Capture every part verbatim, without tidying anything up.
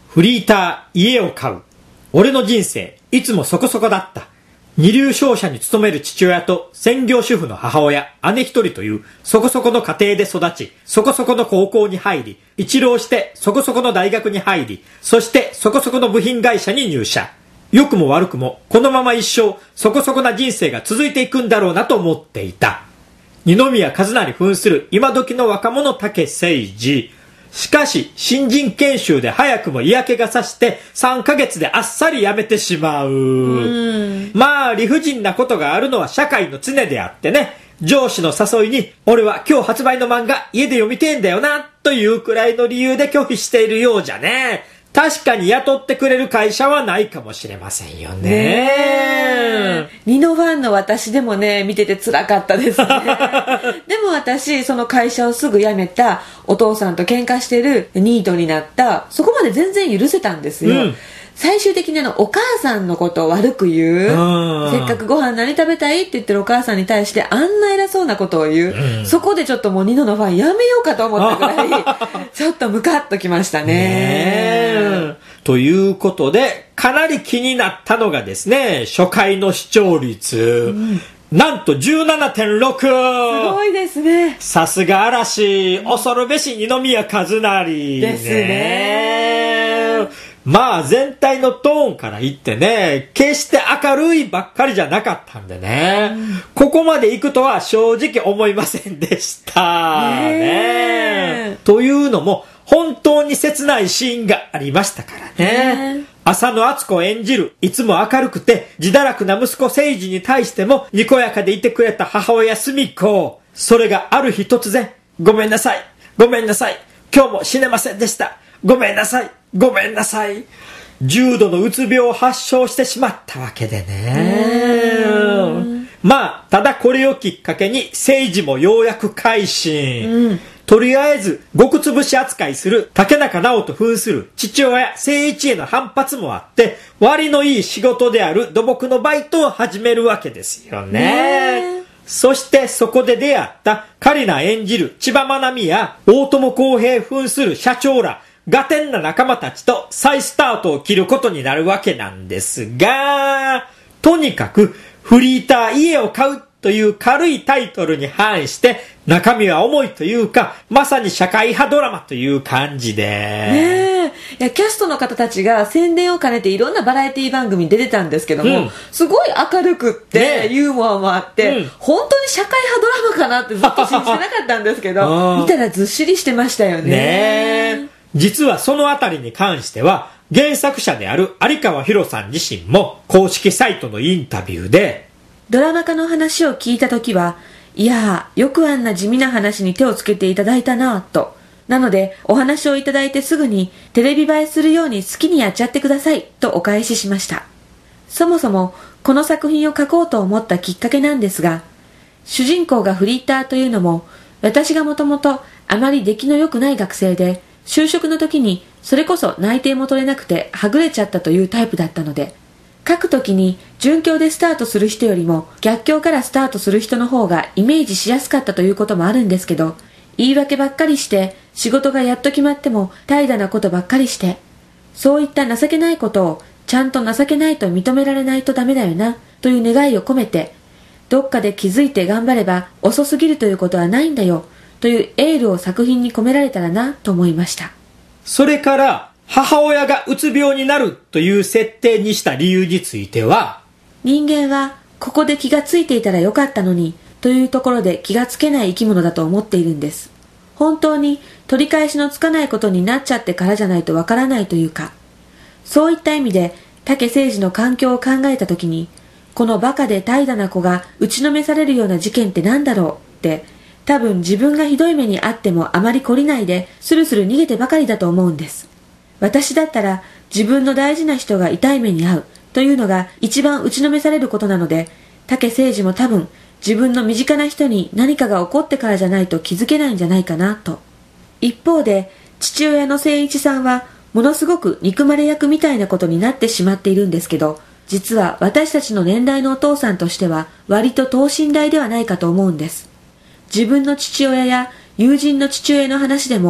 フリーター、家を買う。俺の人生、いつもそこそこだった。二流商社に勤める父親と専業主婦の母親、姉一人というそこそこの家庭で育ち、そこそこの高校に入り、一浪してそこそこの大学に入り、そしてそこそこの部品会社に入社。良くも悪くもこのまま一生そこそこな人生が続いていくんだろうなと思っていた。二宮和也扮する今時の若者武誠治。しかし新人研修で早くも嫌気がさしてさんかげつであっさり辞めてしまう。うんまあ理不尽なことがあるのは社会の常であってね。上司の誘いに俺は今日発売の漫画家で読みてえんだよなというくらいの理由で拒否しているようじゃね。確かに雇ってくれる会社はないかもしれませんよね。 ねニノファンの私でもね見てて辛かったですねでも私その会社をすぐ辞めたお父さんと喧嘩してるニートになったそこまで全然許せたんですよ、うん最終的にあのお母さんのことを悪く言うせっかくご飯何食べたいって言ってるお母さんに対してあんな偉そうなことを言う、うん、そこでちょっともうニノのファンやめようかと思ったぐらいちょっとムカッときました ね, ねということでかなり気になったのがですね初回の視聴率、うんなんと じゅうななてんろく すごいですねさすが嵐恐るべし二宮和也ですねまあ全体のトーンから言ってね決して明るいばっかりじゃなかったんでね、うん、ここまで行くとは正直思いませんでしたねというのも本当に切ないシーンがありましたからね浅野敦子演じるいつも明るくて自堕落な息子誠治に対してもにこやかでいてくれた母親澄子それがある日突然ごめんなさいごめんなさい今日も死ねませんでしたごめんなさいごめんなさい重度のうつ病を発症してしまったわけでねまあただこれをきっかけに誠治もようやく改心、うんとりあえず極つぶし扱いする竹中直人扮する父親誠一への反発もあって割のいい仕事である土木のバイトを始めるわけですよね。そしてそこで出会ったカリナ演じる千葉真奈美や大友康平扮する社長らガテンな仲間たちと再スタートを切ることになるわけなんですがとにかくフリーター家を買うという軽いタイトルに反して中身は重いというかまさに社会派ドラマという感じでねえいやキャストの方たちが宣伝を兼ねていろんなバラエティ番組に出てたんですけども、うん、すごい明るくって、ね、ユーモアもあって、うん、本当に社会派ドラマかなってずっと信じてなかったんですけど見たらずっしりしてましたよ ね, ね実はそのあたりに関しては原作者である有川博さん自身も公式サイトのインタビューでドラマ化の話を聞いたときは、いやー、よくあんな地味な話に手をつけていただいたなぁと。なので、お話をいただいてすぐにテレビ映えするように好きにやっちゃってくださいとお返ししました。そもそも、この作品を書こうと思ったきっかけなんですが、主人公がフリーターというのも、私がもともとあまり出来の良くない学生で、就職の時にそれこそ内定も取れなくてはぐれちゃったというタイプだったので、書くときに順境でスタートする人よりも逆境からスタートする人の方がイメージしやすかったということもあるんですけど、言い訳ばっかりして仕事がやっと決まっても怠惰なことばっかりして、そういった情けないことをちゃんと情けないと認められないとダメだよなという願いを込めて、どっかで気づいて頑張れば遅すぎるということはないんだよというエールを作品に込められたらなと思いました。 それから母親がうつ病になるという設定にした理由については、 人間はここで気がついていたらよかったのにというところで気がつけない生き物だと思っているんです。本当に取り返しのつかないことになっちゃってからじゃないとわからないというか、そういった意味で武誠治の環境を考えたときに、このバカで怠惰な子が打ちのめされるような事件ってなんだろうって、多分自分がひどい目にあってもあまり懲りないでスルスル逃げてばかりだと思うんです。私だったら自分の大事な人が痛い目に遭うというのが一番打ちのめされることなので、武誠治も多分自分の身近な人に何かが起こってからじゃないと気づけないんじゃないかなと。一方で父親の誠一さんはものすごく憎まれ役みたいなことになってしまっているんですけど、実は私たちの年代のお父さんとしては割と等身大ではないかと思うんです。自分の父親や友人の父親の話でも、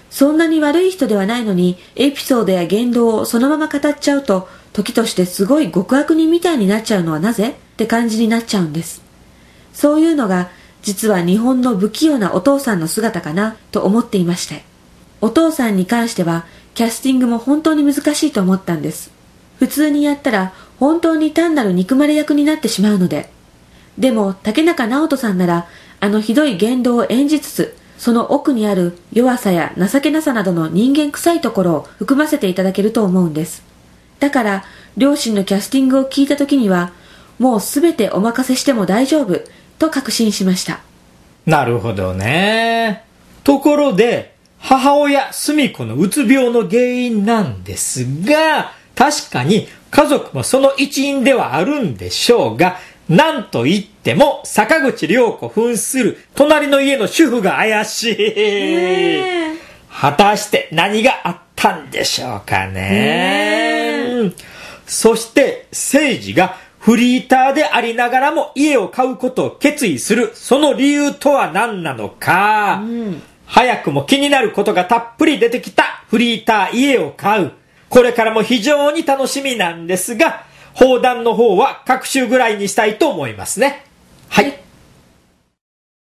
そんなに悪い人ではないのに、エピソードや言動をそのまま語っちゃうと、時としてすごい極悪人みたいになっちゃうのはなぜって感じになっちゃうんです。そういうのが、実は日本の不器用なお父さんの姿かなと思っていまして。お父さんに関しては、キャスティングも本当に難しいと思ったんです。普通にやったら、本当に単なる憎まれ役になってしまうので。でも、竹中直人さんなら、あのひどい言動を演じつつ、その奥にある弱さや情けなさなどの人間臭いところを含ませていただけると思うんです。だから、両親のキャスティングを聞いた時には、もうすべてお任せしても大丈夫、と確信しました。 なるほどね。ところで、母親すみ子のうつ病の原因なんですが、確かに家族もその一因ではあるんでしょうが、なんといっても坂口涼子扮する隣の家の主婦が怪しい。果たして何があったんでしょうかね。そして誠治がフリーターでありながらも家を買うことを決意するその理由とは何なのか、うん、早くも気になることがたっぷり出てきたフリーター家を買う。これからも非常に楽しみなんですが、放談の方は各週ぐらいにしたいと思いますね。はい。